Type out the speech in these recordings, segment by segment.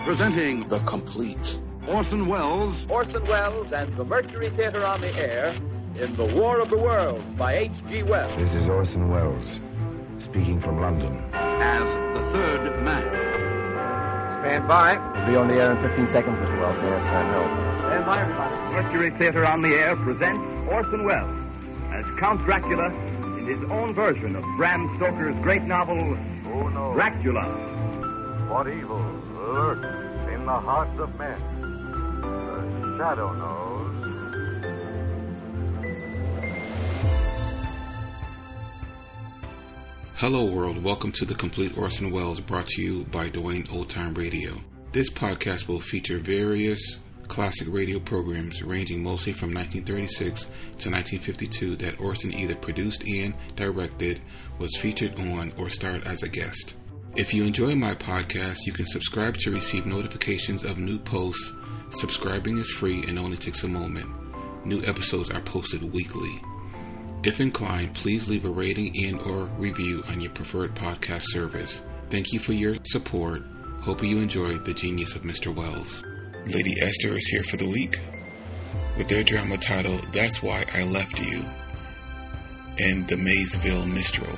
Presenting The Complete Orson Welles. Orson Welles and the Mercury Theater on the air in The War of the Worlds by H.G. Wells. This is Orson Welles, speaking from London. As the third man. Stand by. We'll be on the air in 15 seconds, Mr. Wells. Yes, I know. Stand by, everybody. Mercury Theater on the air presents Orson Welles as Count Dracula in his own version of Bram Stoker's great novel, Dracula. What evil lurks in the hearts of men? The shadow knows. Hello world, welcome to The Complete Orson Welles, brought to you by Dwayne Old Time Radio. This podcast will feature various classic radio programs ranging mostly from 1936 to 1952 that Orson either produced and directed, was featured on, or starred as a guest. If you enjoy my podcast, you can subscribe to receive notifications of new posts. Subscribing is free and only takes a moment. New episodes are posted weekly. If inclined, please leave a rating and or review on your preferred podcast service. Thank you for your support. Hope you enjoy the genius of Mr. Welles. Lady Esther is here for the week with their drama title, That's Why I Left You, and The Maysville Minstrel.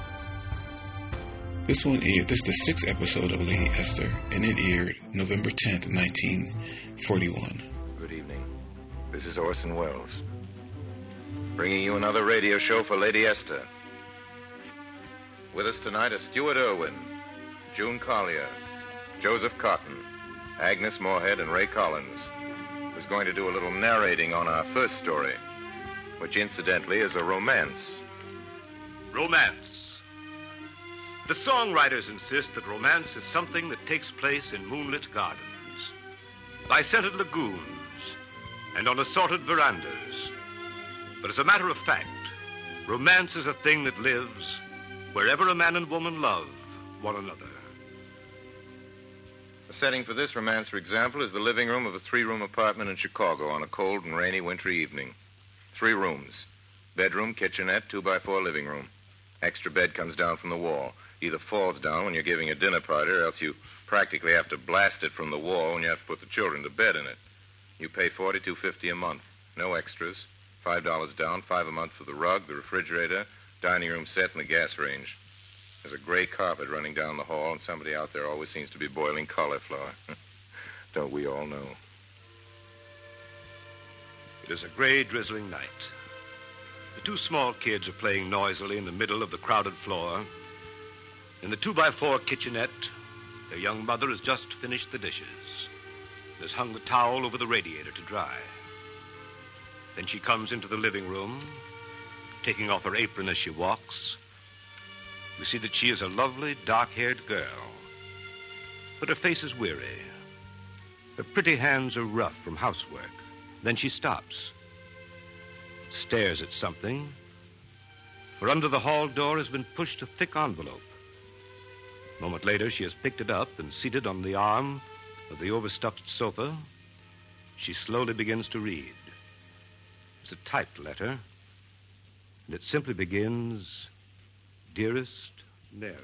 This is the sixth episode of Lady Esther, and it aired November 10th, 1941. Good evening. This is Orson Welles, bringing you another radio show for Lady Esther. With us tonight are Stuart Irwin, June Collier, Joseph Cotton, Agnes Moorehead, and Ray Collins, who's going to do a little narrating on our first story, which incidentally is a romance. Romance. The songwriters insist that romance is something that takes place in moonlit gardens, by scented lagoons, and on assorted verandas. But as a matter of fact, romance is a thing that lives wherever a man and woman love one another. The setting for this romance, for example, is the living room of a three-room apartment in Chicago on a cold and rainy wintry evening. 3 rooms. Bedroom, kitchenette, 2x4 living room. Extra bed comes down from the wall. Either falls down when you're giving a dinner party, or else you practically have to blast it from the wall when you have to put the children to bed in it. You pay $42.50 a month. No extras. $5 down, $5 a month for the rug, the refrigerator, dining room set, and the gas range. There's a gray carpet running down the hall, and somebody out there always seems to be boiling cauliflower. Don't we all know? It is a gray, drizzling night. The 2 small kids are playing noisily in the middle of the crowded floor. In the 2x4 kitchenette, their young mother has just finished the dishes and has hung the towel over the radiator to dry. Then she comes into the living room, taking off her apron as she walks. We see that she is a lovely, dark-haired girl, but her face is weary. Her pretty hands are rough from housework. Then she stops, stares at something, for under the hall door has been pushed a thick envelope. A moment later, she has picked it up and, seated on the arm of the overstuffed sofa, she slowly begins to read. It's a typed letter, and it simply begins, Dearest Mary.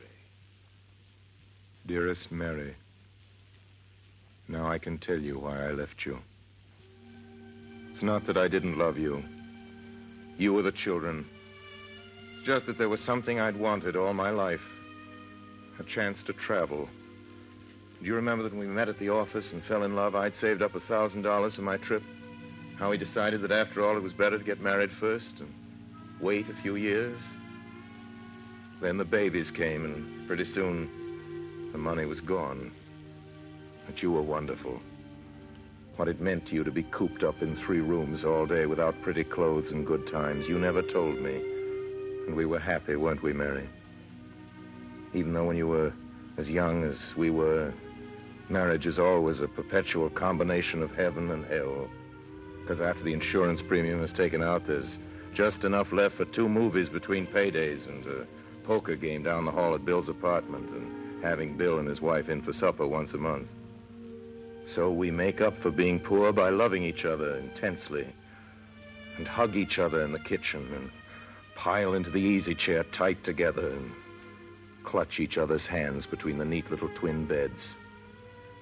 Dearest Mary, now I can tell you why I left you. It's not that I didn't love you. You were the children. It's just that there was something I'd wanted all my life. A chance to travel. Do you remember that when we met at the office and fell in love, I'd saved up $1,000 for my trip? How we decided that after all it was better to get married first and wait a few years? Then the babies came, and pretty soon the money was gone. But you were wonderful. What it meant to you to be cooped up in 3 rooms all day without pretty clothes and good times, you never told me. And we were happy, weren't we, Mary? Even though when you were as young as we were, marriage is always a perpetual combination of heaven and hell. Because after the insurance premium is taken out, there's just enough left for 2 movies between paydays and a poker game down the hall at Bill's apartment and having Bill and his wife in for supper once a month. So we make up for being poor by loving each other intensely and hug each other in the kitchen and pile into the easy chair tight together and clutch each other's hands between the neat little twin beds.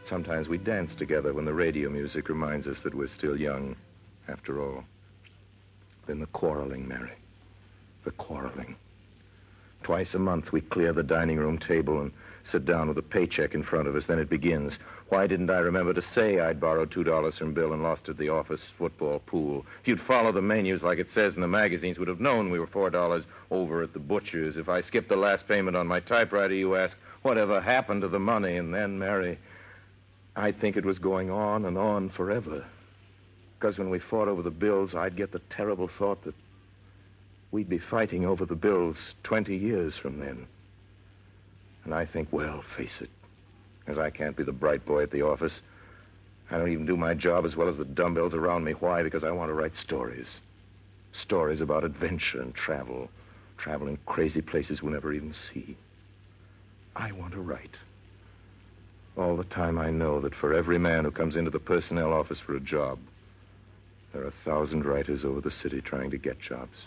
Sometimes we dance together when the radio music reminds us that we're still young, after all. Then the quarreling, Mary. The quarreling. Twice a month we clear the dining room table and sit down with a paycheck in front of us. Then it begins. Why didn't I remember to say I'd borrowed $2 from Bill and lost at the office football pool? If you'd followed the menus like it says in the magazines, would have known we were $4 over at the butcher's. If I skipped the last payment on my typewriter, you ask, whatever happened to the money? And then, Mary, I'd think it was going on and on forever. Because when we fought over the bills, I'd get the terrible thought that we'd be fighting over the bills 20 years from then. And I think, well, face it, as I can't be the bright boy at the office, I don't even do my job as well as the dumbbells around me. Why? Because I want to write stories. Stories about adventure and traveling crazy places we'll never even see. I want to write. All the time I know that for every man who comes into the personnel office for a job, there are 1,000 writers over the city trying to get jobs.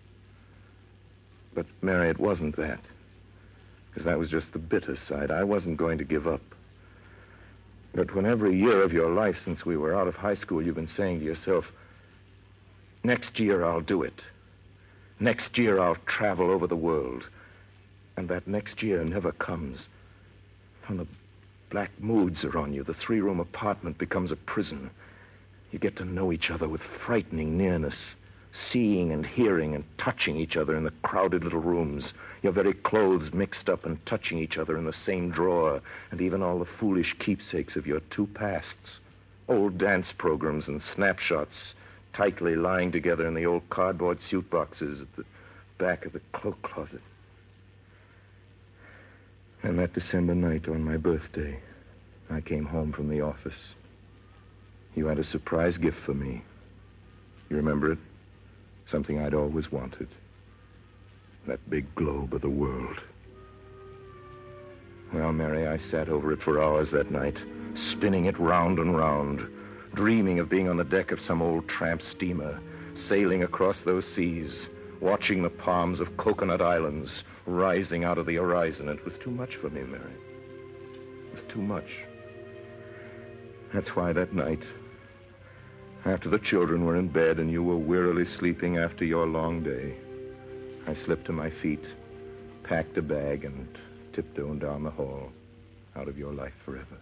But, Mary, it wasn't that. Because that was just the bitter side. I wasn't going to give up. But when every year of your life since we were out of high school, you've been saying to yourself, next year I'll do it. Next year I'll travel over the world. And that next year never comes. And the black moods are on you. The 3-room apartment becomes a prison. You get to know each other with frightening nearness, seeing and hearing and touching each other in the crowded little rooms, your very clothes mixed up and touching each other in the same drawer, and even all the foolish keepsakes of your 2 pasts, old dance programs and snapshots tightly lying together in the old cardboard suit boxes at the back of the cloak closet. And that December night on my birthday, I came home from the office. You had a surprise gift for me. You remember it? Something I'd always wanted. That big globe of the world. Well, Mary, I sat over it for hours that night, spinning it round and round, dreaming of being on the deck of some old tramp steamer, sailing across those seas, watching the palms of Coconut Islands rising out of the horizon. It was too much for me, Mary. It was too much. That's why that night, after the children were in bed and you were wearily sleeping after your long day, I slipped to my feet, packed a bag, and tiptoed down the hall, out of your life forever.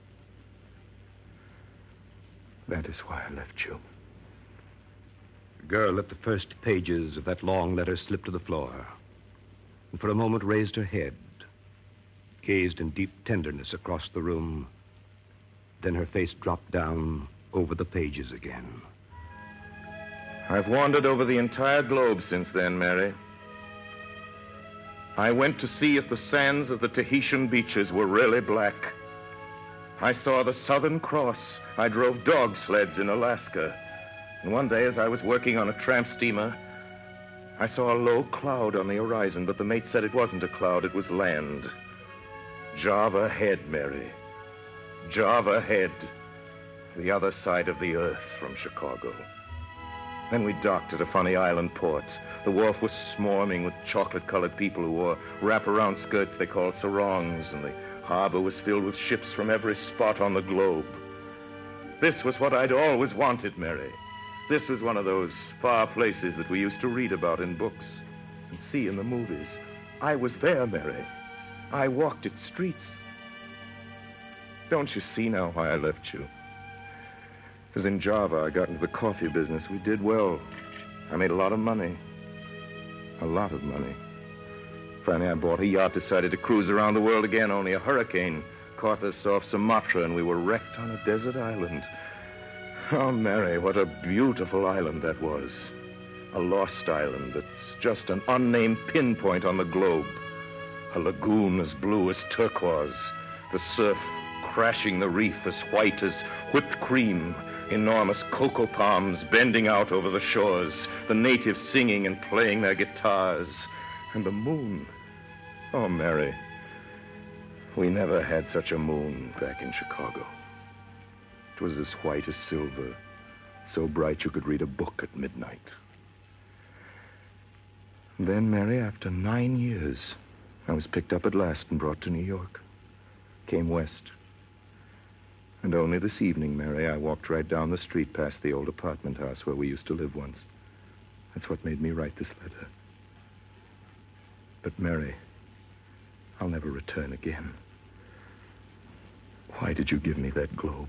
That is why I left you. The girl let the first pages of that long letter slip to the floor, and for a moment raised her head, gazed in deep tenderness across the room. Then her face dropped down over the pages again. I've wandered over the entire globe since then, Mary. I went to see if the sands of the Tahitian beaches were really black. I saw the Southern Cross. I drove dog sleds in Alaska. And one day, as I was working on a tramp steamer, I saw a low cloud on the horizon, but the mate said it wasn't a cloud, it was land. Java Head, Mary. Java Head. The other side of the earth from Chicago. Then we docked at a funny island port. The wharf was swarming with chocolate-colored people who wore wrap-around skirts they called sarongs, and the harbor was filled with ships from every spot on the globe. This was what I'd always wanted, Mary. This was one of those far places that we used to read about in books and see in the movies. I was there, Mary. I walked its streets. Don't you see now why I left you? Because in Java, I got into the coffee business. We did well. I made a lot of money. A lot of money. Finally, I bought a yacht, decided to cruise around the world again. Only a hurricane caught us off Sumatra, and we were wrecked on a desert island. Oh, Mary, what a beautiful island that was. A lost island that's just an unnamed pinpoint on the globe. A lagoon as blue as turquoise. The surf crashing the reef as white as whipped cream. Enormous cocoa palms bending out over the shores. The natives singing and playing their guitars. And the moon. Oh, Mary, we never had such a moon back in Chicago. It was as white as silver, so bright you could read a book at midnight. Then, Mary, after 9 years, I was picked up at last and brought to New York. Came west. And only this evening, Mary, I walked right down the street past the old apartment house where we used to live once. That's what made me write this letter. But, Mary, I'll never return again. Why did you give me that globe?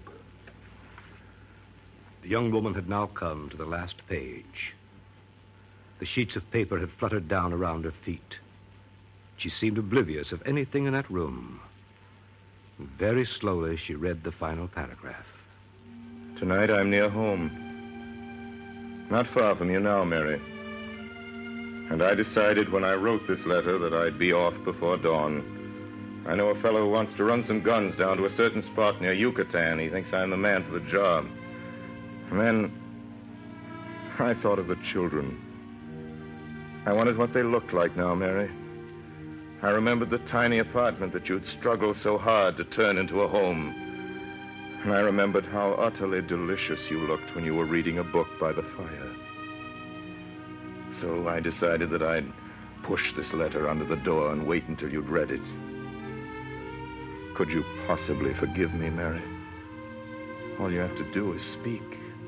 The young woman had now come to the last page. The sheets of paper had fluttered down around her feet. She seemed oblivious of anything in that room. Very slowly, she read the final paragraph. Tonight, I'm near home. Not far from you now, Mary. And I decided when I wrote this letter that I'd be off before dawn. I know a fellow who wants to run some guns down to a certain spot near Yucatan. He thinks I'm the man for the job. And then I thought of the children. I wondered what they looked like now, Mary. I remembered the tiny apartment that you'd struggled so hard to turn into a home. And I remembered how utterly delicious you looked when you were reading a book by the fire. So I decided that I'd push this letter under the door and wait until you'd read it. Could you possibly forgive me, Mary? All you have to do is speak.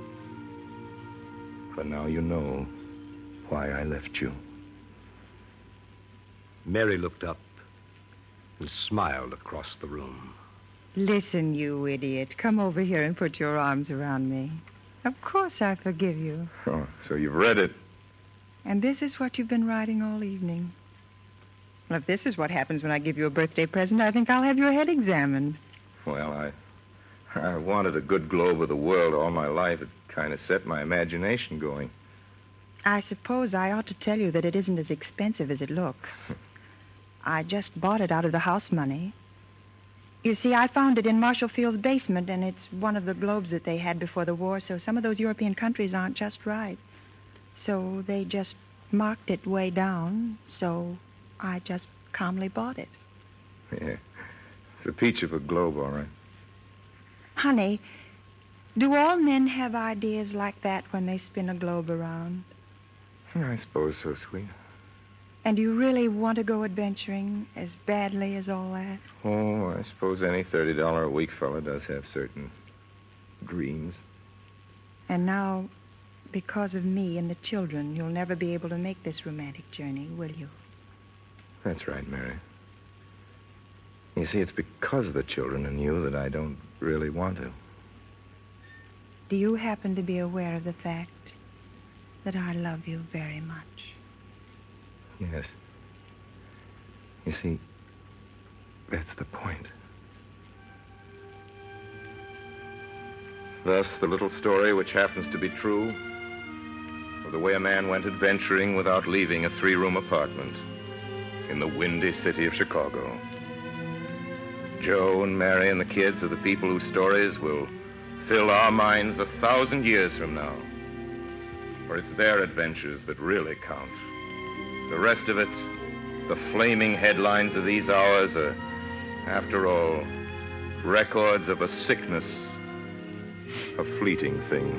For now you know why I left you. Mary looked up and smiled across the room. Listen, you idiot. Come over here and put your arms around me. Of course I forgive you. Oh, so you've read it. And this is what you've been writing all evening. Well, if this is what happens when I give you a birthday present, I think I'll have your head examined. Well, I wanted a good globe of the world all my life. It kind of set my imagination going. I suppose I ought to tell you that it isn't as expensive as it looks. I just bought it out of the house money. You see, I found it in Marshall Field's basement, and it's one of the globes that they had before the war, so some of those European countries aren't just right. So they just marked it way down, so I just calmly bought it. Yeah, it's a peach of a globe, all right. Honey, do all men have ideas like that when they spin a globe around? I suppose so, sweet. And do you really want to go adventuring as badly as all that? Oh, I suppose any $30 a week fella does have certain dreams. And now, because of me and the children, you'll never be able to make this romantic journey, will you? That's right, Mary. You see, it's because of the children and you that I don't really want to. Do you happen to be aware of the fact that I love you very much? Yes. You see, that's the point. Thus, the little story, which happens to be true, of the way a man went adventuring without leaving a 3-room apartment in the windy city of Chicago. Joe and Mary and the kids are the people whose stories will fill our minds 1,000 years from now. For it's their adventures that really count. The rest of it, the flaming headlines of these hours are, after all, records of a sickness, a fleeting thing.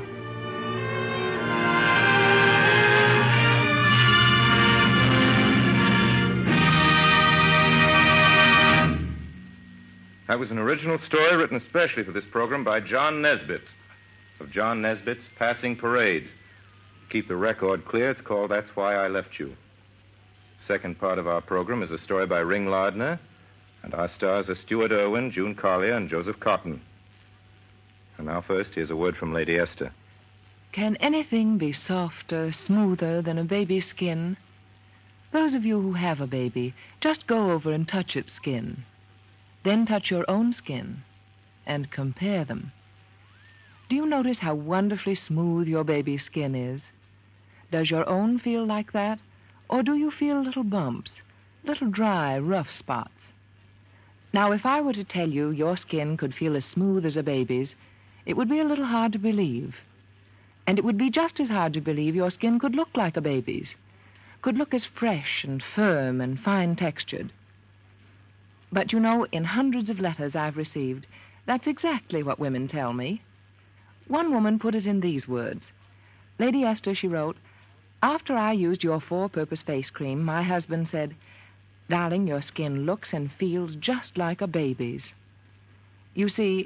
That was an original story written especially for this program by John Nesbitt, of John Nesbitt's Passing Parade. To keep the record clear, it's called That's Why I Left You. Second part of our program is a story by Ring Lardner, and our stars are Stuart Irwin, June Collier, and Joseph Cotton. And now first, here's a word from Lady Esther. Can anything be softer, smoother than a baby's skin? Those of you who have a baby, just go over and touch its skin. Then touch your own skin and compare them. Do you notice how wonderfully smooth your baby's skin is? Does your own feel like that? Or do you feel little bumps, little dry, rough spots? Now, if I were to tell you your skin could feel as smooth as a baby's, it would be a little hard to believe. And it would be just as hard to believe your skin could look like a baby's, could look as fresh and firm and fine-textured. But you know, in hundreds of letters I've received, that's exactly what women tell me. One woman put it in these words. Lady Esther, she wrote, after I used your 4-purpose face cream, my husband said, darling, your skin looks and feels just like a baby's. You see,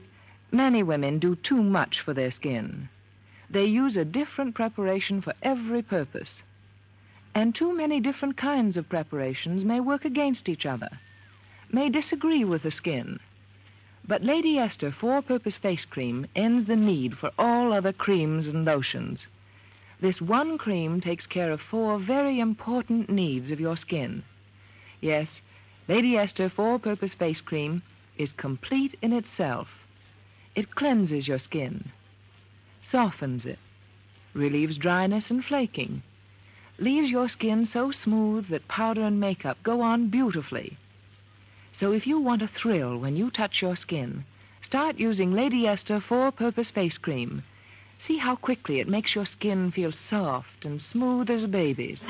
Many women do too much for their skin. They use a different preparation for every purpose. And too many different kinds of preparations may work against each other, may disagree with the skin. But Lady Esther 4-Purpose Face Cream ends the need for all other creams and lotions. This one cream takes care of 4 very important needs of your skin. Yes, Lady Esther 4-Purpose Face Cream is complete in itself. It cleanses your skin, softens it, relieves dryness and flaking, leaves your skin so smooth that powder and makeup go on beautifully. So if you want a thrill when you touch your skin, start using Lady Esther 4-Purpose Face Cream. See how quickly it makes your skin feel soft and smooth as a baby's.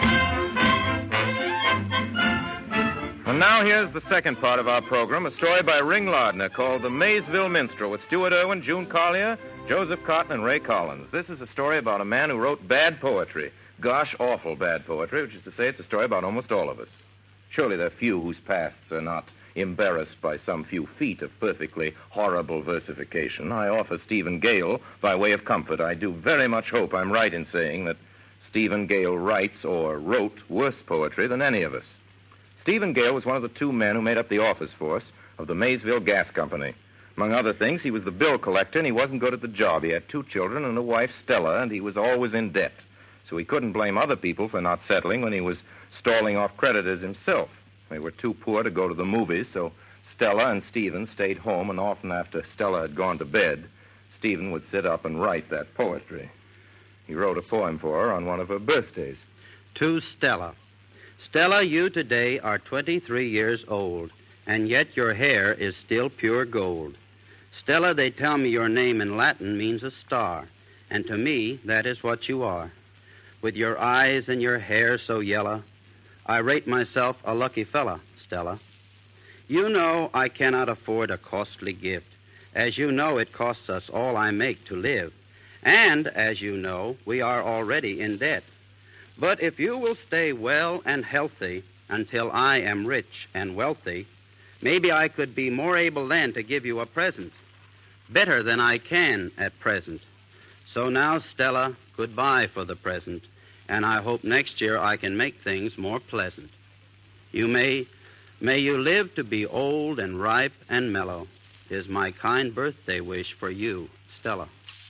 And now here's the second part of our program, a story by Ring Lardner called The Maysville Minstrel with Stuart Irwin, June Collier, Joseph Cotton, and Ray Collins. This is a story about a man who wrote bad poetry. Gosh, awful bad poetry, which is to say it's a story about almost all of us. Surely there are few whose pasts are not embarrassed by some few feet of perfectly horrible versification. I offer Stephen Gale by way of comfort. I do very much hope I'm right in saying that Stephen Gale writes or wrote worse poetry than any of us. Stephen Gale was one of the 2 men who made up the office force of the Maysville Gas Company. Among other things, he was the bill collector, and he wasn't good at the job. He had 2 children and a wife, Stella, and he was always in debt. So he couldn't blame other people for not settling when he was stalling off creditors himself. They were too poor to go to the movies, so Stella and Stephen stayed home, and often after Stella had gone to bed, Stephen would sit up and write that poetry. He wrote a poem for her on one of her birthdays. To Stella. Stella, you today are 23 years old, and yet your hair is still pure gold. Stella, they tell me your name in Latin means a star, and to me that is what you are. With your eyes and your hair so yellow, I rate myself a lucky fella, Stella. You know I cannot afford a costly gift. As you know, it costs us all I make to live. And, as you know, we are already in debt. But if you will stay well and healthy until I am rich and wealthy, maybe I could be more able then to give you a present, better than I can at present. So now, Stella, goodbye for the present, and I hope next year I can make things more pleasant. May you live to be old and ripe and mellow, is my kind birthday wish for you, Stella.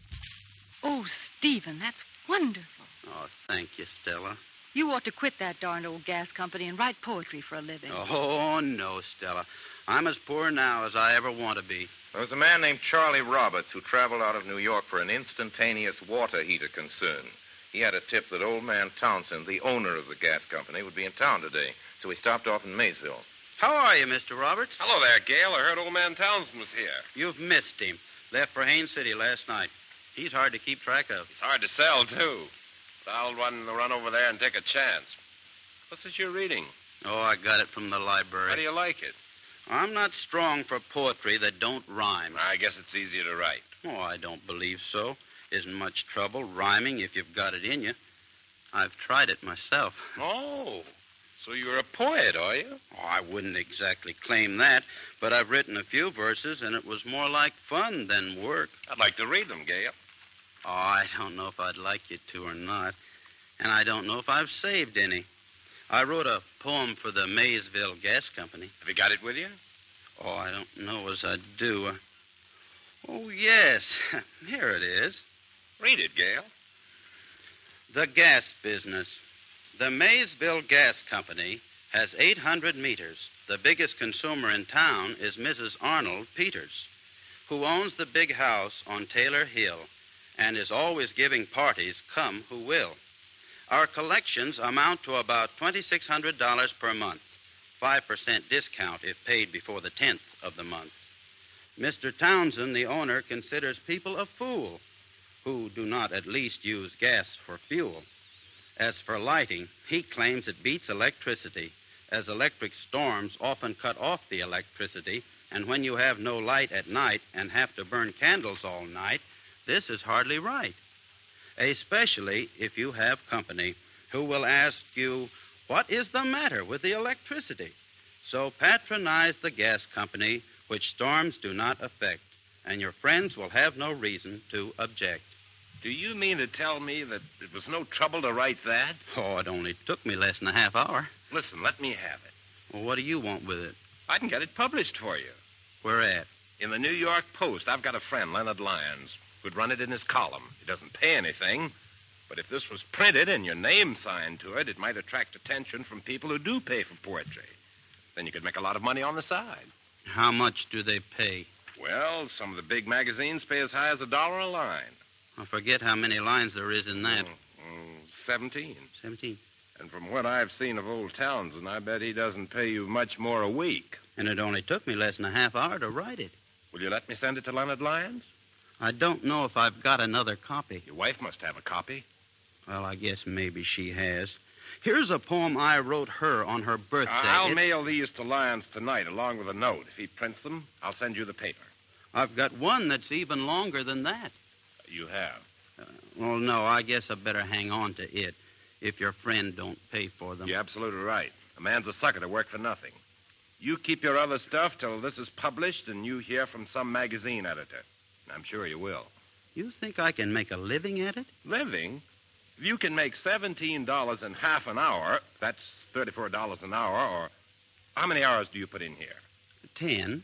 Oh, Stephen, that's wonderful. Oh, thank you, Stella. You ought to quit that darned old gas company and write poetry for a living. Oh, no, Stella. I'm as poor now as I ever want to be. There was a man named Charlie Roberts who traveled out of New York for an instantaneous water heater concern. He had a tip that old man Townsend, the owner of the gas company, would be in town today, so he stopped off in Maysville. How are you, Mr. Roberts? Hello there, Gale. I heard old man Townsend was here. You've missed him. Left for Haines City last night. He's hard to keep track of. He's hard to sell, too. But I'll run over there and take a chance. What's this you're reading? Oh, I got it from the library. How do you like it? I'm not strong for poetry that don't rhyme. I guess it's easier to write. Oh, I don't believe so. Isn't much trouble rhyming if you've got it in you. I've tried it myself. Oh, so you're a poet, are you? Oh, I wouldn't exactly claim that, but I've written a few verses, and it was more like fun than work. I'd like to read them, Gale. Oh, I don't know if I'd like you to or not, and I don't know if I've saved any. I wrote a poem for the Maysville Gas Company. Have you got it with you? Oh, I don't know as I do. Oh, yes. Here it is. Read it, Gale. The gas business. The Maysville Gas Company has 800 meters. The biggest consumer in town is Mrs. Arnold Peters, who owns the big house on Taylor Hill and is always giving parties, come who will. Our collections amount to about $2,600 per month, 5% discount if paid before the 10th of the month. Mr. Townsend, the owner, considers people a fool who do not at least use gas for fuel. As for lighting, he claims it beats electricity, as electric storms often cut off the electricity, and when you have no light at night and have to burn candles all night, this is hardly right. Especially if you have company who will ask you, what is the matter with the electricity? So patronize the gas company, which storms do not affect, and your friends will have no reason to object. Do you mean to tell me that it was no trouble to write that? Oh, it only took me less than a half hour. Listen, let me have it. Well, what do you want with it? I can get it published for you. Where at? In the New York Post. I've got a friend, Leonard Lyons, who'd run it in his column. He doesn't pay anything, but if this was printed and your name signed to it, it might attract attention from people who do pay for poetry. Then you could make a lot of money on the side. How much do they pay? Well, some of the big magazines pay as high as $1 a line. I forget how many lines there is in that. 17. 17. And from what I've seen of old Townsend, I bet he doesn't pay you much more a week. And it only took me less than a half hour to write it. Will you let me send it to Leonard Lyons? I don't know if I've got another copy. Your wife must have a copy. Well, I guess maybe she has. Here's a poem I wrote her on her birthday. I'll mail these to Lyons tonight, along with a note. If he prints them, I'll send you the paper. I've got one that's even longer than that. You have? Well, no, I guess I better hang on to it if your friend don't pay for them. You're absolutely right. A man's a sucker to work for nothing. You keep your other stuff till this is published and you hear from some magazine editor. And I'm sure you will. You think I can make a living at it? Living? If you can make $17 in half an hour, that's $34 an hour, or how many hours do you put in here? 10.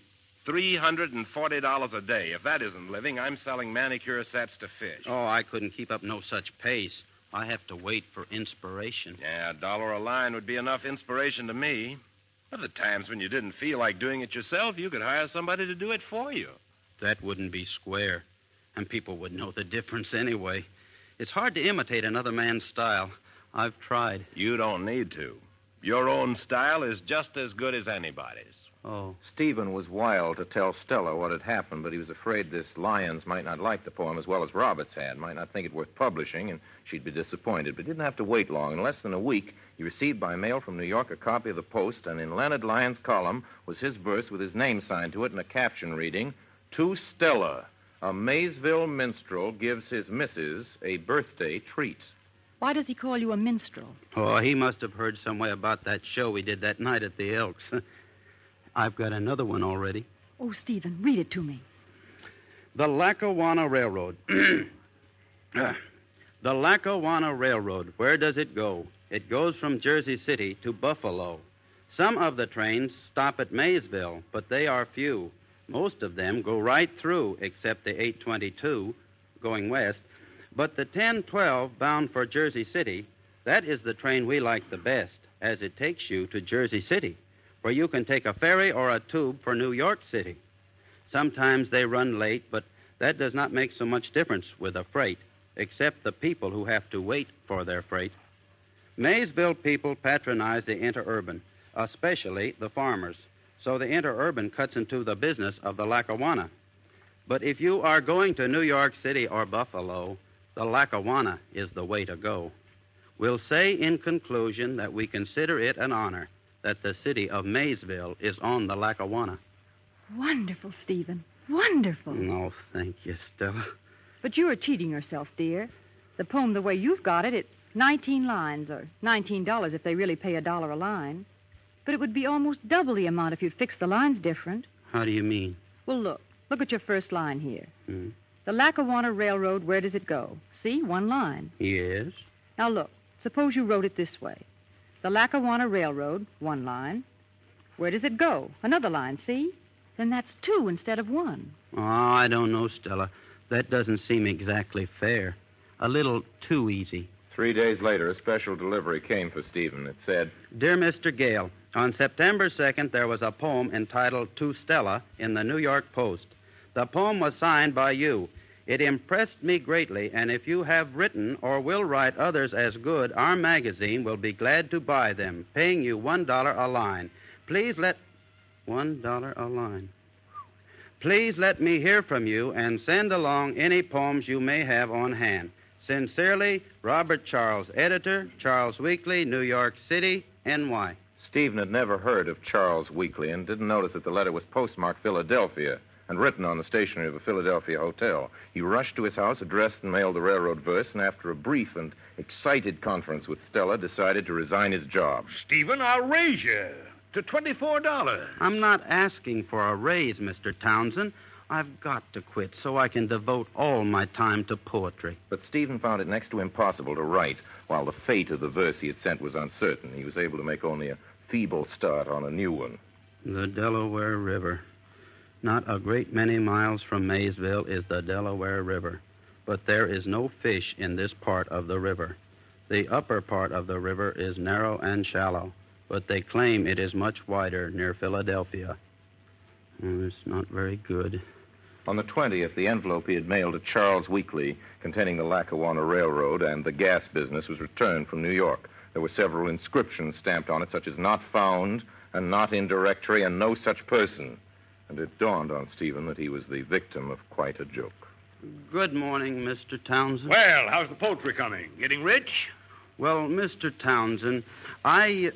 $340 a day. If that isn't living, I'm selling manicure sets to fish. Oh, I couldn't keep up no such pace. I have to wait for inspiration. Yeah, $1 a line would be enough inspiration to me. Other times when you didn't feel like doing it yourself, you could hire somebody to do it for you. That wouldn't be square, and people would know the difference anyway. It's hard to imitate another man's style. I've tried. You don't need to. Your own style is just as good as anybody's. Oh. Stephen was wild to tell Stella what had happened, but he was afraid this Lyons might not like the poem as well as Roberts had, might not think it worth publishing, and she'd be disappointed. But he didn't have to wait long. In less than a week, he received by mail from New York a copy of the Post, and in Leonard Lyons' column was his verse with his name signed to it and a caption reading, "To Stella, a Maysville minstrel gives his missus a birthday treat." Why does he call you a minstrel? Oh, he must have heard some way about that show we did that night at the Elks. I've got another one already. Oh, Stephen, read it to me. The Lackawanna Railroad. The Lackawanna Railroad, where does it go? It goes from Jersey City to Buffalo. Some of the trains stop at Maysville, but they are few. Most of them go right through, except the 822 going west. But the 1012 bound for Jersey City, that is the train we like the best, as it takes you to Jersey City, where you can take a ferry or a tube for New York City. Sometimes they run late, but that does not make so much difference with a freight, except the people who have to wait for their freight. Maysville people patronize the interurban, especially the farmers, so the interurban cuts into the business of the Lackawanna. But if you are going to New York City or Buffalo, the Lackawanna is the way to go. We'll say in conclusion that we consider it an honor that the city of Maysville is on the Lackawanna. Wonderful, Stephen. Wonderful. No, thank you, Stella. But you are cheating yourself, dear. The poem, the way you've got it, it's 19 lines, or $19 if they really pay $1 a line. But it would be almost double the amount if you'd fix the lines different. How do you mean? Well, look. Look at your first line here. Hmm? The Lackawanna Railroad, where does it go? See, one line. Yes. Now, look. Suppose you wrote it this way. The Lackawanna Railroad, one line. Where does it go? Another line, see? Then that's two instead of one. Oh, I don't know, Stella. That doesn't seem exactly fair. A little too easy. 3 days later, a special delivery came for Stephen. It said, Dear Mr. Gale, on September 2nd, there was a poem entitled To Stella in the New York Post. The poem was signed by you. It impressed me greatly, and if you have written or will write others as good, our magazine will be glad to buy them, paying you $1 a line. Please let... $1 a line. Please let me hear from you and send along any poems you may have on hand. Sincerely, Robert Charles, editor, Charles Weekly, New York City, N.Y. Stephen had never heard of Charles Weekly and didn't notice that the letter was postmarked Philadelphia and written on the stationery of a Philadelphia hotel. He rushed to his house, addressed and mailed the railroad verse, and after a brief and excited conference with Stella, decided to resign his job. Stephen, I'll raise you to $24. I'm not asking for a raise, Mr. Townsend. I've got to quit so I can devote all my time to poetry. But Stephen found it next to impossible to write, while the fate of the verse he had sent was uncertain. He was able to make only a feeble start on a new one. The Delaware River. Not a great many miles from Maysville is the Delaware River, but there is no fish in this part of the river. The upper part of the river is narrow and shallow, but they claim it is much wider near Philadelphia. It's not very good. On the 20th, the envelope he had mailed to Charles Weekly containing the Lackawanna Railroad and the gas business was returned from New York. There were several inscriptions stamped on it, such as "not found" and "not in directory" and "no such person." And it dawned on Stephen that he was the victim of quite a joke. Good morning, Mr. Townsend. Well, how's the poultry coming? Getting rich? Well, Mr. Townsend, I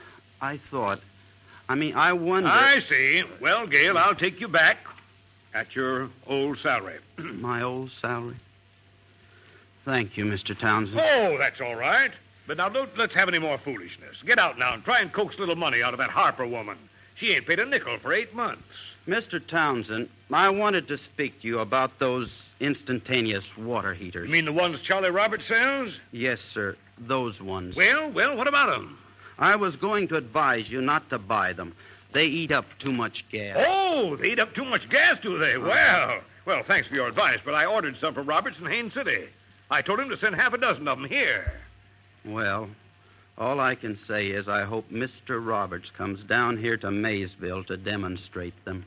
wonder... I see. Well, Gale, I'll take you back at your old salary. My old salary? Thank you, Mr. Townsend. Oh, that's all right. But now, let's have any more foolishness. Get out now and try and coax a little money out of that Harper woman. She ain't paid a nickel for 8 months. Mr. Townsend, I wanted to speak to you about those instantaneous water heaters. You mean the ones Charlie Roberts sells? Yes, sir. Those ones. Well, what about them? I was going to advise you not to buy them. They eat up too much gas. Oh, they eat up too much gas, do they? Well, thanks for your advice, but I ordered some for Roberts in Haines City. I told him to send half a dozen of them here. Well, all I can say is I hope Mr. Roberts comes down here to Maysville to demonstrate them.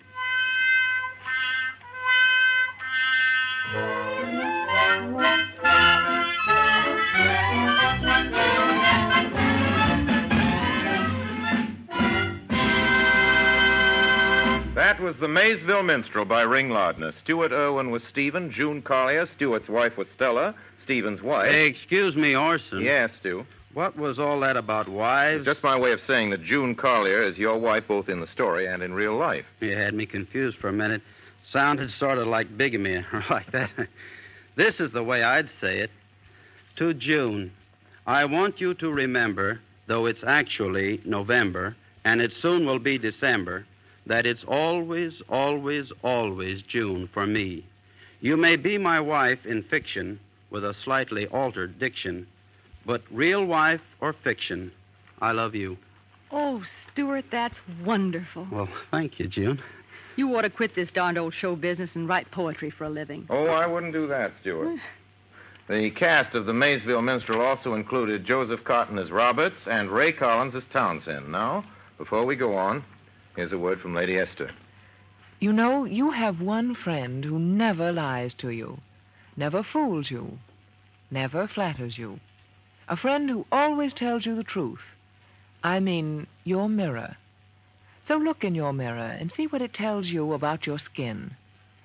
That was The Maysville Minstrel by Ring Lardner. Stuart Irwin was Stephen, June Collier, Stuart's wife was Stella, Stephen's wife. Hey, excuse me, Orson. Yes, Stu. What was all that about wives? Just my way of saying that June Collier is your wife both in the story and in real life. You had me confused for a minute. Sounded sort of like bigamy or like that. This is the way I'd say it. To June, I want you to remember, though it's actually November, and it soon will be December, that it's always, always, always June for me. You may be my wife in fiction with a slightly altered diction, but real wife or fiction, I love you. Oh, Stuart, that's wonderful. Well, thank you, June. You ought to quit this darned old show business and write poetry for a living. Oh, I wouldn't do that, Stuart. The cast of The Maysville Minstrel also included Joseph Cotton as Roberts and Ray Collins as Townsend. Now, before we go on, here's a word from Lady Esther. You know, you have one friend who never lies to you, never fools you, never flatters you. A friend who always tells you the truth. I mean, your mirror. So look in your mirror and see what it tells you about your skin.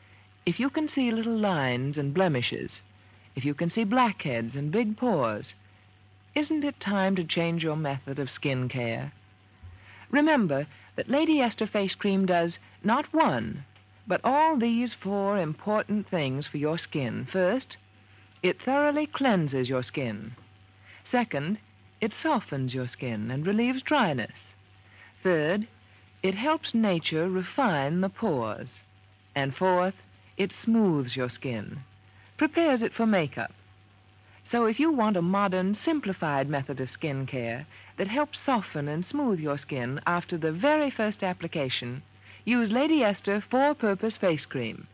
If you can see little lines and blemishes, if you can see blackheads and big pores, isn't it time to change your method of skin care? Remember that Lady Esther Face Cream does not one, but all these 4 important things for your skin. First, it thoroughly cleanses your skin. Second, it softens your skin and relieves dryness. Third, it helps nature refine the pores. And fourth, it smooths your skin, prepares it for makeup. So if you want a modern, simplified method of skin care that helps soften and smooth your skin after the very first application, use Lady Esther 4-Purpose Face Cream.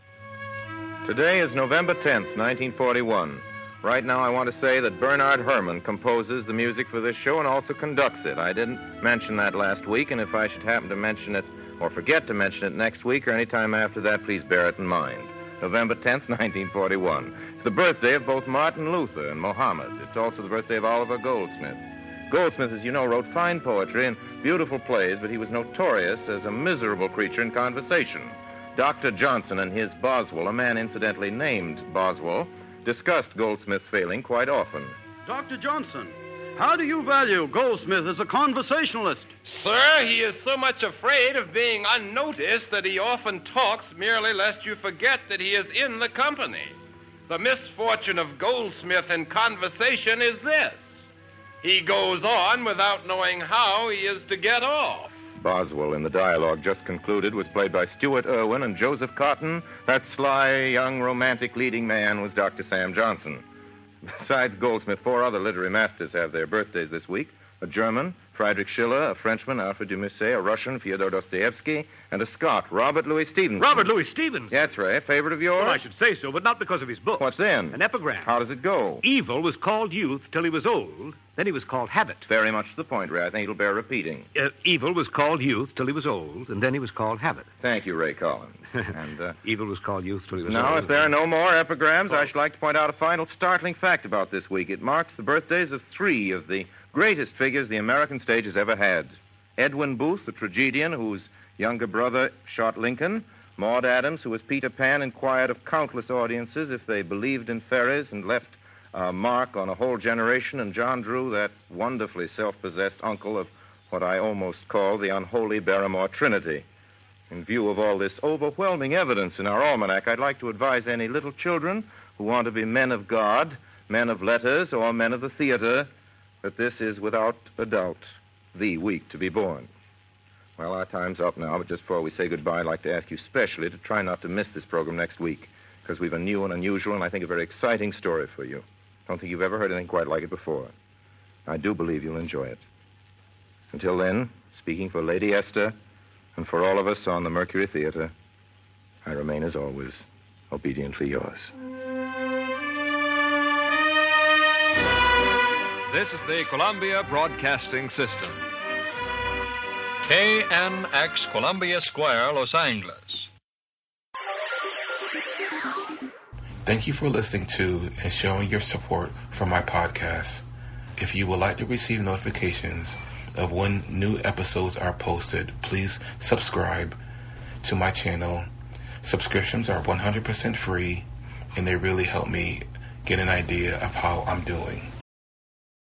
Today is November 10th, 1941. Right now I want to say that Bernard Herrmann composes the music for this show and also conducts it. I didn't mention that last week, and if I should happen to mention it or forget to mention it next week or any time after that, please bear it in mind. November 10th, 1941. It's the birthday of both Martin Luther and Mohammed. It's also the birthday of Oliver Goldsmith. Goldsmith, as you know, wrote fine poetry and beautiful plays, but he was notorious as a miserable creature in conversation. Dr. Johnson and his Boswell, a man incidentally named Boswell, discussed Goldsmith's failing quite often. Dr. Johnson, how do you value Goldsmith as a conversationalist? Sir, he is so much afraid of being unnoticed that he often talks merely lest you forget that he is in the company. The misfortune of Goldsmith in conversation is this: he goes on without knowing how he is to get off. Boswell in the dialogue just concluded was played by Stuart Irwin, and Joseph Cotton, that sly, young, romantic leading man, was Dr. Sam Johnson. Besides Goldsmith, 4 other literary masters have their birthdays this week. A German, Friedrich Schiller, a Frenchman, Alfred de Musset, a Russian, Fyodor Dostoevsky, and a Scot, Robert Louis Stevenson. Robert Louis Stevenson? That's right. Favorite of yours? Well, I should say so, but not because of his book. What then? An epigram. How does it go? Evil was called youth till he was old. Then he was called habit. Very much to the point, Ray. I think it'll bear repeating. Evil was called youth till he was old, and then he was called habit. Thank you, Ray Collins. And Evil was called youth till he was old. Now, if there are no more epigrams, I should like to point out a final startling fact about this week. It marks the birthdays of 3 of the greatest figures the American stage has ever had. Edwin Booth, the tragedian whose younger brother shot Lincoln. Maude Adams, who was Peter Pan, inquired of countless audiences if they believed in fairies and left a mark on a whole generation. And John Drew, that wonderfully self-possessed uncle of what I almost call the unholy Barrymore Trinity. In view of all this overwhelming evidence in our almanac, I'd like to advise any little children who want to be men of God, men of letters, or men of the theater, that this is, without a doubt, the week to be born. Well, our time's up now, but just before we say goodbye, I'd like to ask you specially to try not to miss this program next week, because we've a new and unusual and I think a very exciting story for you. Don't think you've ever heard anything quite like it before. I do believe you'll enjoy it. Until then, speaking for Lady Esther and for all of us on the Mercury Theater, I remain, as always, obediently yours. This is the Columbia Broadcasting System. KNX Columbia Square, Los Angeles. Thank you for listening to and showing your support for my podcast. If you would like to receive notifications of when new episodes are posted, please subscribe to my channel. Subscriptions are 100% free, and they really help me get an idea of how I'm doing.